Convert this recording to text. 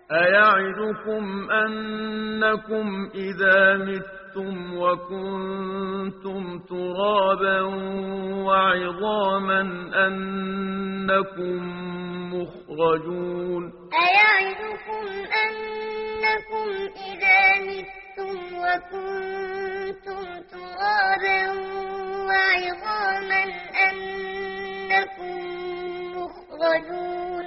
أيعدكم أنكم إذا متم وكنتم ترابا وعظاما أنكم مخرجون أيعدكم أنكم إذا متم وكنتم ترابا وعظاما أنكم مخرجون